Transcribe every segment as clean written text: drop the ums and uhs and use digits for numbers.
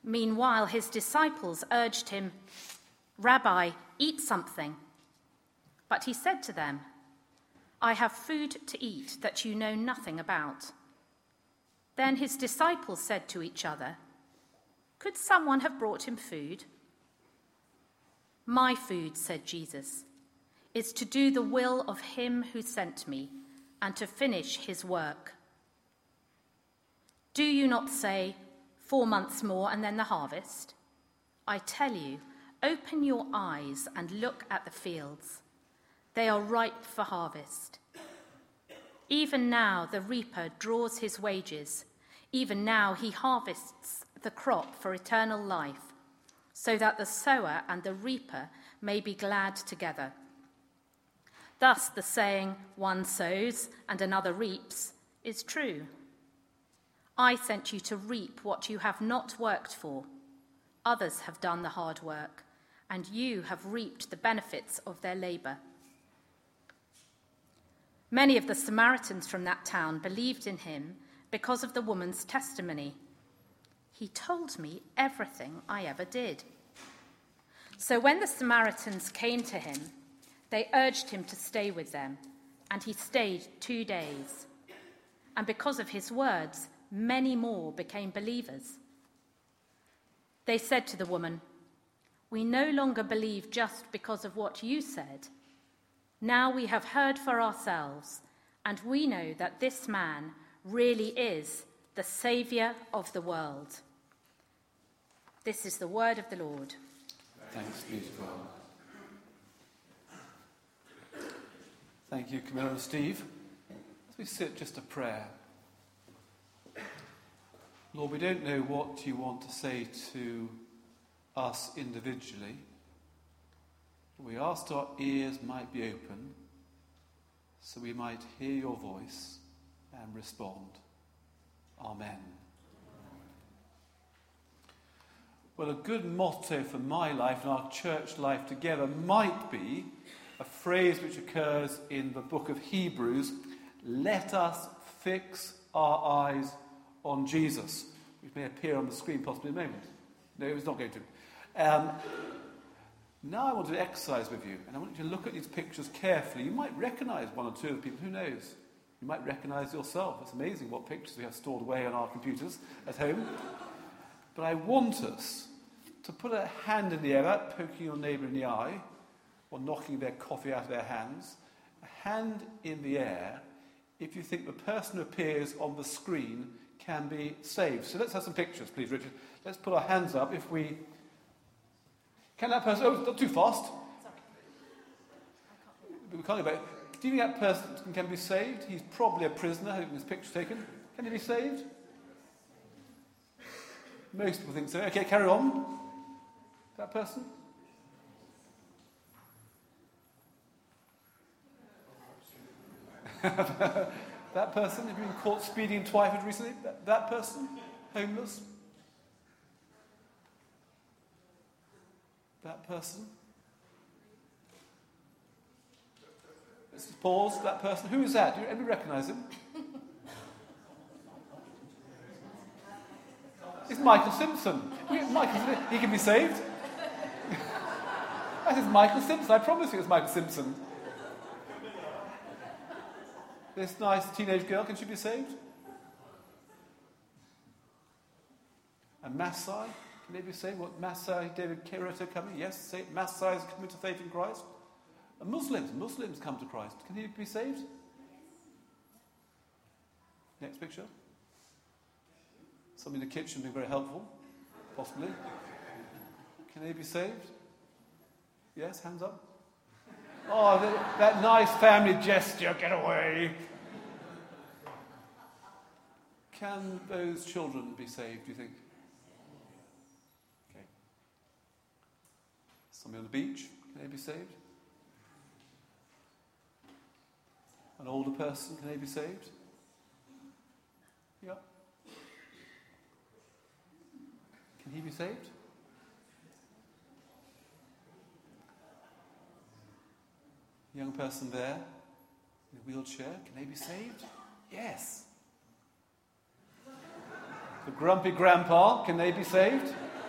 Meanwhile, his disciples urged him, "Rabbi, eat something." But he said to them, "I have food to eat that you know nothing about." Then his disciples said to each other, "Could someone have brought him food?" "My food," said Jesus, "is to do the will of him who sent me and to finish his work. Do you not say, 4 months more and then the harvest? I tell you, open your eyes and look at the fields. They are ripe for harvest. Even now the reaper draws his wages. Even now he harvests the crop for eternal life, so that the sower and the reaper may be glad together. Thus the saying, 'One sows and another reaps,' is true. I sent you to reap what you have not worked for. Others have done the hard work, and you have reaped the benefits of their labor." Many of the Samaritans from that town believed in him because of the woman's testimony. "He told me everything I ever did." So when the Samaritans came to him, they urged him to stay with them, and he stayed 2 days. And because of his words, many more became believers. They said to the woman, "We no longer believe just because of what you said. Now we have heard for ourselves, and we know that this man really is the Saviour of the world." This is the word of the Lord. Thanks be to God. Thank you, Camilla and Steve. As we sit, just a prayer. Lord, we don't know what you want to say to us individually. We ask our ears might be open so we might hear your voice and respond. Amen. Well, a good motto for my life and our church life together might be a phrase which occurs in the book of Hebrews: "Let us fix our eyes on Jesus," which may appear on the screen possibly in a moment. No, it's not going to. Now I want to exercise with you, and I want you to look at these pictures carefully. You might recognise one or two of the people, who knows? You might recognise yourself. It's amazing what pictures we have stored away on our computers at home. But I want us to put a hand in the air, without poking your neighbour in the eye, or knocking their coffee out of their hands. A hand in the air if you think the person who appears on the screen can be saved. So let's have some pictures, please, Richard. Let's put our hands up if we... Can that person... Oh, not too fast. Sorry. We can't go back. Do you think that person can be saved? He's probably a prisoner having his picture taken. Can he be saved? Most people think so. Okay, carry on. That person? That person? Have you been caught speeding in Twyford recently? That person? Homeless? That person? Let's just pause. That person? Who is that? Do you ever recognise him? It's Michael Simpson. He can be saved. That is Michael Simpson. I promise you it's Michael Simpson. This nice teenage girl, can she be saved? And Maasai, can they be saved? What, Maasai, David Kirita coming? Yes, Maasai is coming to faith in Christ. And Muslims come to Christ. Can he be saved? Next picture. Somebody in the kitchen being very helpful, possibly. Can they be saved? Yes, hands up. Oh, that nice family gesture, get away. Can those children be saved, do you think? Okay. Somebody on the beach, can they be saved? An older person, can they be saved? Yeah. Can he be saved? Young person there in a wheelchair, can they be saved? Yes. The grumpy grandpa, can they be saved?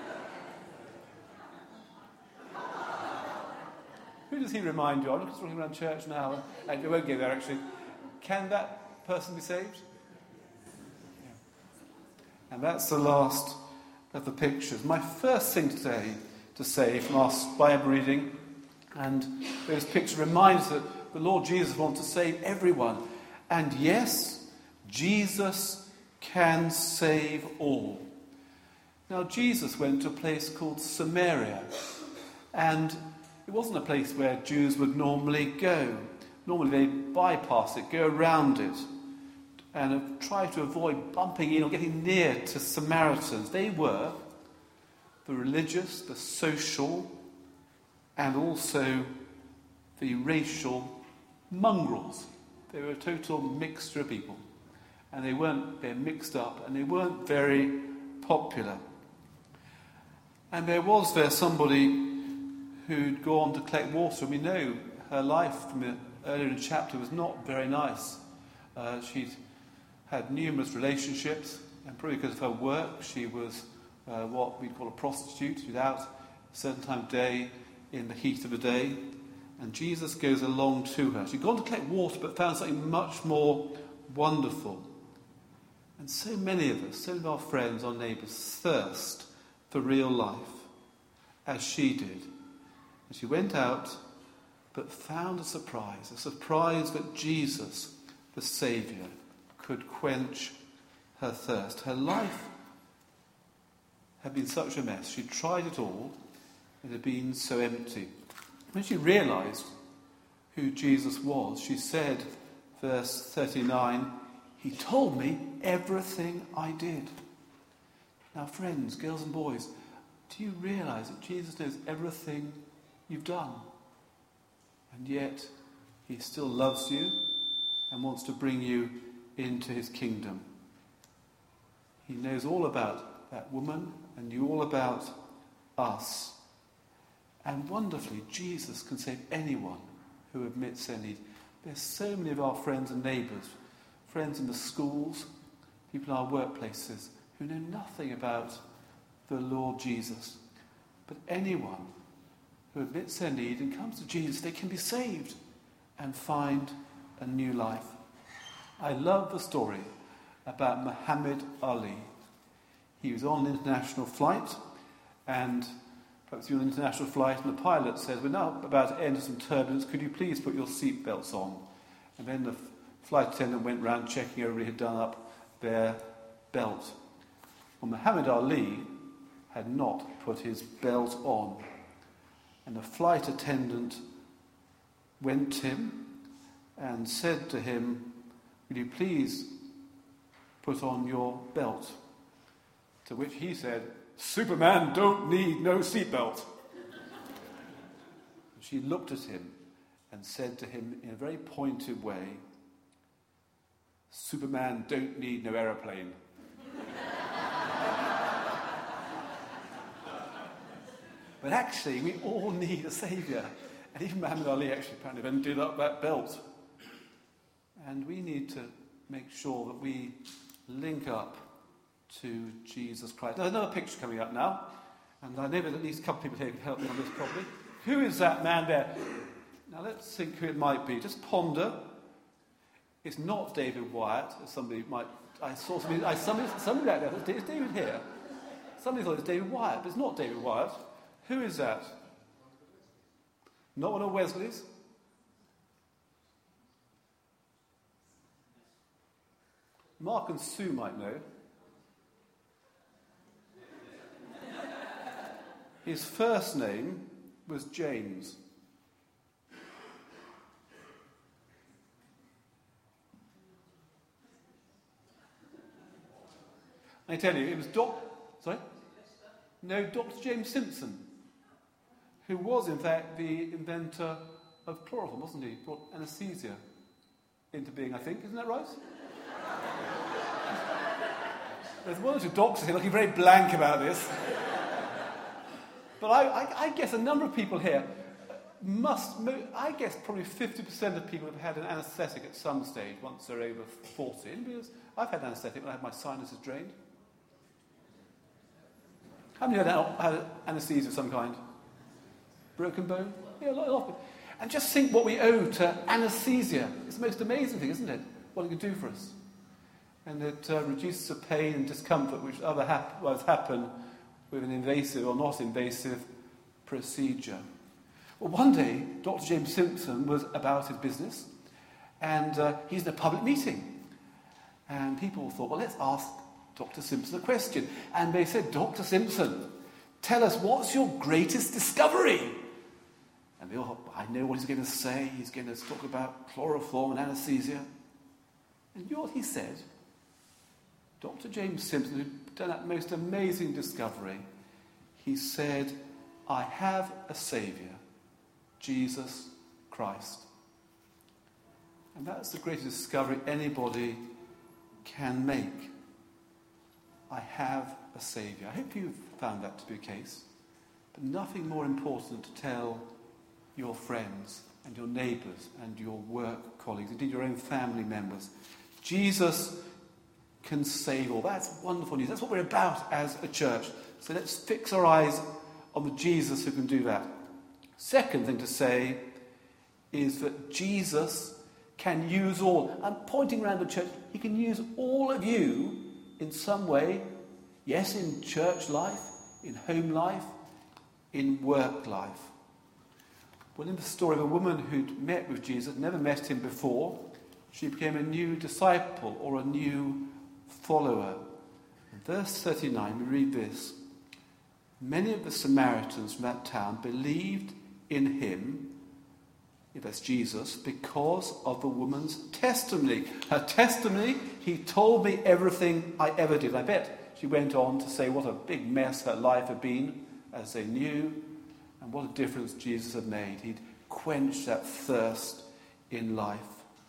Who does he remind you of? I'm just walking around church now, and we won't go there actually. Can that person be saved? Yeah. And that's the last of the pictures. My first thing today to say from our Bible reading and those pictures reminds that the Lord Jesus wants to save everyone. And yes, Jesus can save all. Now, Jesus went to a place called Samaria, and it wasn't a place where Jews would normally go. Normally they bypass it, go around it, and try to avoid bumping in or getting near to Samaritans. They were the religious, the social, and also the racial mongrels. They were a total mixture of people. And they're mixed up, and they weren't very popular. And there was somebody who'd gone to collect water. We know her life from the earlier in the chapter was not very nice. She'd had numerous relationships, and probably because of her work, she was what we'd call a prostitute. She'd out a certain time of day in the heat of the day, and Jesus goes along to her. She'd gone to collect water, but found something much more wonderful. And so many of us, so many of our friends, our neighbours, thirst for real life, as she did. And she went out, but found a surprise that Jesus, the Saviour, could quench her thirst. Her life had been such a mess. She tried it all, and it had been so empty. When she realised who Jesus was, she said, verse 39, "He told me everything I did." Now, friends, girls and boys, do you realise that Jesus knows everything you've done? And yet, he still loves you and wants to bring you into his kingdom. He knows all about that woman and knew all about us. And wonderfully, Jesus can save anyone who admits their need. There's so many of our friends and neighbours, friends in the schools, people in our workplaces, who know nothing about the Lord Jesus. But anyone who admits their need and comes to Jesus, they can be saved and find a new life. I love the story about Muhammad Ali. He was on an international flight, and perhaps you're on an international flight, and the pilot says, "We're now about to enter some turbulence. Could you please put your seat belts on?" And then the flight attendant went round checking everybody had done up their belt. Well, Muhammad Ali had not put his belt on. And the flight attendant went to him and said to him, "Will you please put on your belt?" To which he said, "Superman don't need no seatbelt." She looked at him and said to him in a very pointed way, "Superman don't need no aeroplane." But actually, we all need a saviour. And even Muhammad Ali actually apparently then did up that belt. And we need to make sure that we link up to Jesus Christ. There's another picture coming up now. And I know that at least a couple of people here can help me on this probably. Who is that man there? Now let's think who it might be. Just ponder. It's not David Wyatt, as somebody might... I saw somebody out there. Is David here? Somebody thought it was David Wyatt, but it's not David Wyatt. Who is that? Not one of Wesley's? Mark and Sue might know. His first name was James. I tell you, it was Dr. James Simpson, who was, in fact, the inventor of chloroform, wasn't he? Brought anaesthesia into being, I think. Isn't that right? There's one or two doctors here looking very blank about this. But I guess a number of people here I guess probably 50% of people have had an anaesthetic at some stage once they're over 40. Because I've had anaesthetic when I had my sinuses drained. How many had anaesthesia of some kind? Broken bone? Yeah, a lot of people. And just think what we owe to anesthesia. It's the most amazing thing, isn't it? What it can do for us. And it reduces the pain and discomfort which otherwise happen with an invasive or not invasive procedure. Well, one day, Dr. James Simpson was about his business, and he's in a public meeting. And people thought, well, let's ask Dr. Simpson a question. And they said, Dr. Simpson, tell us, what's your greatest discovery? And they all, I know what he's going to say. He's going to talk about chloroform and anesthesia. And you know what he said? Dr. James Simpson, who'd done that most amazing discovery, he said, I have a Saviour, Jesus Christ. And that's the greatest discovery anybody can make. I have a Saviour. I hope you've found that to be the case. But nothing more important to tell your friends and your neighbours and your work colleagues, indeed your own family members. Jesus can save all. That's wonderful news. That's what we're about as a church. So let's fix our eyes on the Jesus who can do that. Second thing to say is that Jesus can use all. I'm pointing around the church. He can use all of you in some way. Yes, in church life, in home life, in work life. Well, in the story of a woman who'd met with Jesus, never met him before, she became a new disciple or a new follower. In verse 39, we read this. Many of the Samaritans from that town believed in him, that's Jesus, because of the woman's testimony. Her testimony, he told me everything I ever did. I bet she went on to say what a big mess her life had been, as they knew, and what a difference Jesus had made. He'd quenched that thirst in life.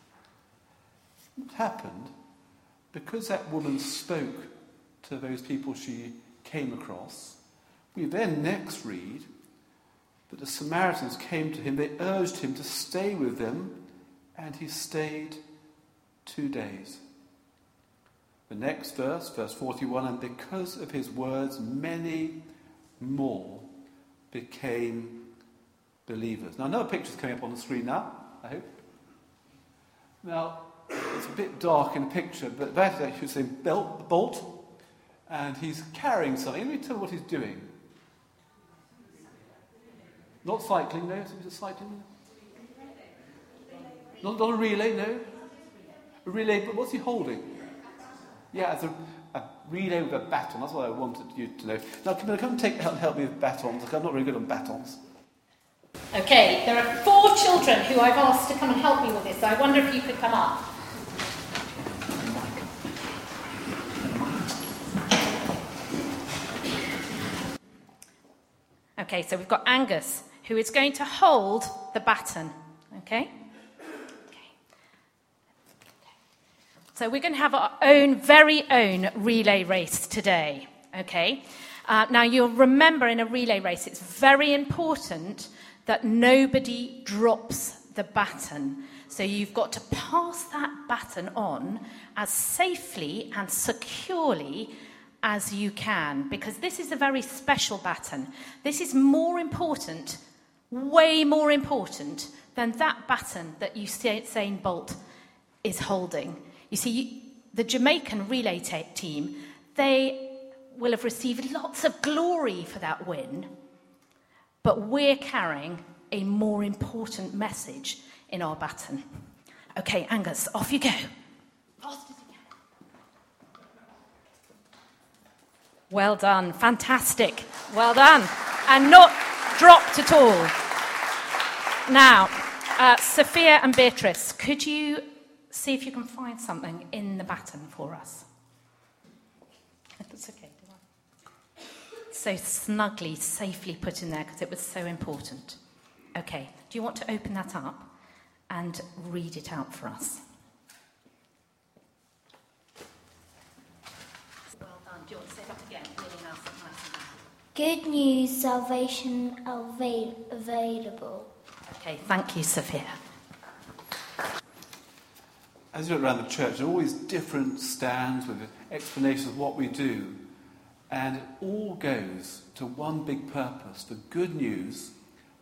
What happened? Because that woman spoke to those people she came across, we then next read that the Samaritans came to him, they urged him to stay with them, and he stayed 2 days. The next verse, verse 41, and because of his words, many more became believers. Now, another picture's coming up on the screen now, I hope. Now, it's a bit dark in the picture, but that is actually saying Bolt, and he's carrying something. Let me tell you what he's doing. Not cycling, no. Is it cycling? Not a relay, no. A relay, but what's he holding? Yeah, it's a relay with a baton. That's what I wanted you to know. Now, come and help me with batons. I'm not very good on batons. Okay, there are 4 children who I've asked to come and help me with this, so I wonder if you could come up. Okay, so we've got Angus, who is going to hold the baton. Okay? So we're going to have our very own relay race today. Okay? Now, you'll remember in a relay race, it's very important that nobody drops the baton. So you've got to pass that baton on as safely and securely as you can, because this is a very special baton. This is more important, way more important, than that baton that Usain Bolt is holding. You see, the Jamaican relay team, they will have received lots of glory for that win, but we're carrying a more important message in our baton. Okay, Angus, off you go. Fast as you can. Well done, fantastic. Well done. And not dropped at all. Now, Sophia and Beatrice, could you see if you can find something in the baton for us? That's okay. So snugly, safely put in there because it was so important. Okay, do you want to open that up and read it out for us? Well done. Do you want to say that again? Really nice. Good news, salvation available. Okay, thank you, Sophia. As you look around the church, there are always different stands with explanations of what we do. And it all goes to one big purpose, the good news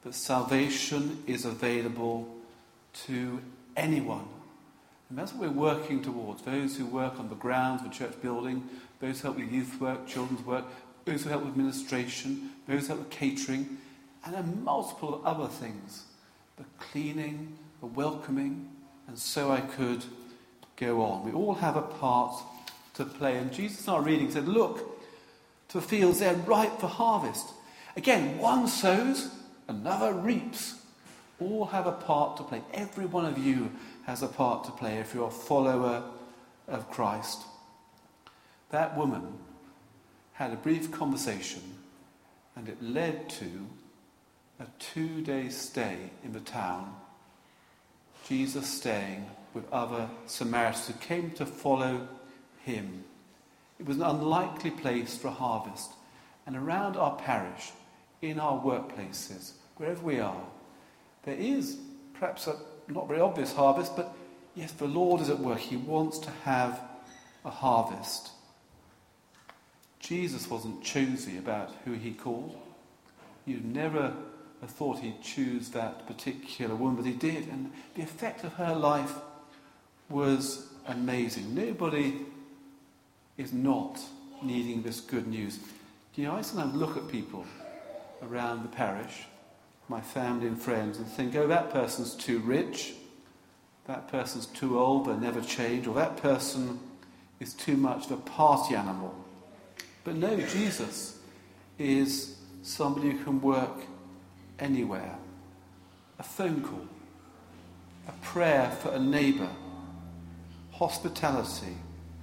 but salvation is available to anyone. And that's what we're working towards. Those who work on the grounds of a church building, those who help with youth work, children's work, those who help with administration, those who help with catering, and a multiple of other things. The cleaning, the welcoming, and so I could go on. We all have a part to play. And Jesus in our reading said, look to the fields, they're ripe for harvest. Again, one sows, another reaps. All have a part to play. Every one of you has a part to play if you're a follower of Christ. That woman had a brief conversation, and it led to a 2-day stay in the town. Jesus staying with other Samaritans who came to follow him. It was an unlikely place for a harvest. And around our parish, in our workplaces, wherever we are, there is perhaps a not very obvious harvest, but yes, the Lord is at work. He wants to have a harvest. Jesus wasn't choosy about who he called. You'd never have thought he'd choose that particular woman, but he did. And the effect of her life was amazing. Nobody is not needing this good news. You know, I sometimes look at people around the parish, my family and friends, and think, oh, that person's too rich, that person's too old, they'll never change, or that person is too much of a party animal. But no, Jesus is somebody who can work anywhere. A phone call, a prayer for a neighbour, hospitality.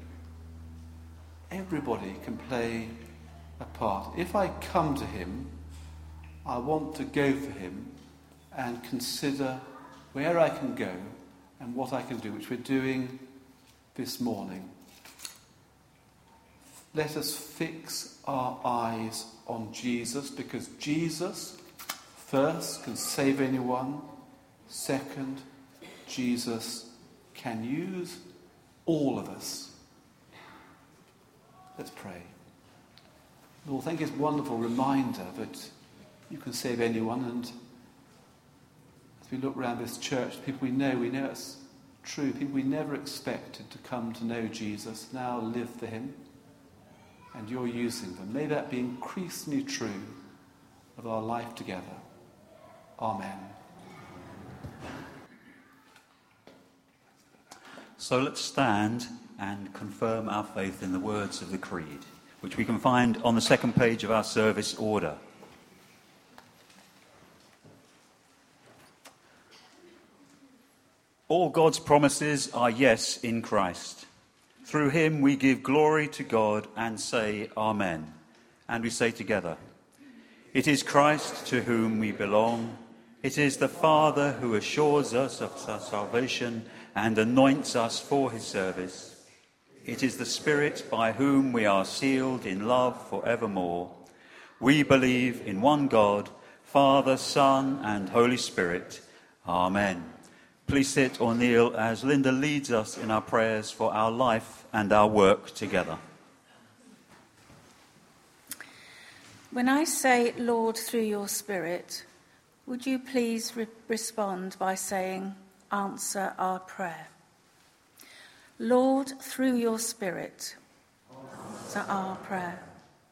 Everybody can play a part. If I come to him, I want to go for him and consider where I can go and what I can do, which we're doing this morning. Let us fix our eyes on Jesus, because Jesus, first, can save anyone. Second, Jesus can use all of us. Let's pray. Lord, thank you for this wonderful reminder that you can save anyone. And as we look around this church, people we know it's true. People we never expected to come to know Jesus now live for him. And you're using them. May that be increasingly true of our life together. Amen. So let's stand and confirm our faith in the words of the Creed, which we can find on the second page of our service order. All God's promises are yes in Christ. Through him we give glory to God and say Amen. And we say together, it is Christ to whom we belong. It is the Father who assures us of our salvation and anoints us for his service. It is the Spirit by whom we are sealed in love forevermore. We believe in one God, Father, Son, and Holy Spirit. Amen. Please sit or kneel as Linda leads us in our prayers for our life and our work together. When I say, Lord, through your Spirit, would you please respond by saying, answer our prayer. Lord, through your Spirit, answer our prayer.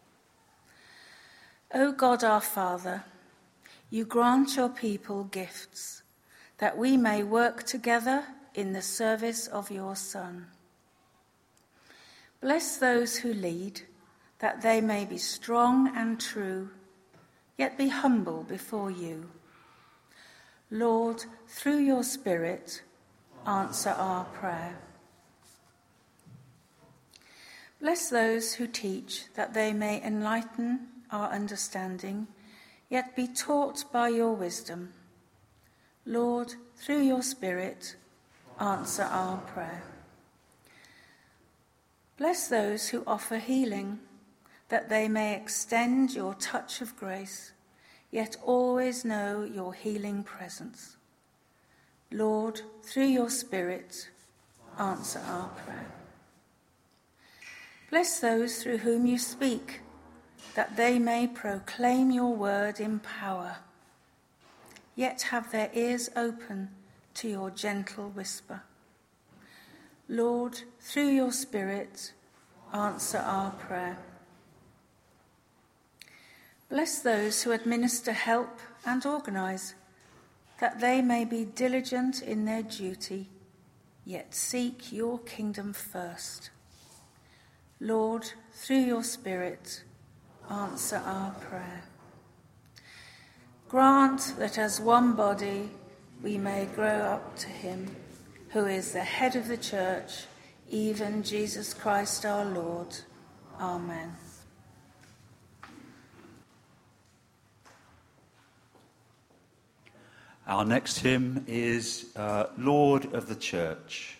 O God our Father, you grant your people gifts, that we may work together in the service of your Son. Bless those who lead, that they may be strong and true, yet be humble before you. Lord, through your Spirit, answer our prayer. Bless those who teach, that they may enlighten our understanding, yet be taught by your wisdom. Lord, through your Spirit, answer our prayer. Bless those who offer healing, that they may extend your touch of grace, yet always know your healing presence. Lord, through your Spirit, answer our prayer. Bless those through whom you speak, that they may proclaim your word in power. yet have their ears open to your gentle whisper. Lord, through your Spirit, answer our prayer. Bless those who administer help and organise, that they may be diligent in their duty, yet seek your kingdom first. Lord, through your Spirit, answer our prayer. Grant that as one body we may grow up to him, who is the head of the church, even Jesus Christ our Lord. Amen. Our next hymn is Lord of the Church.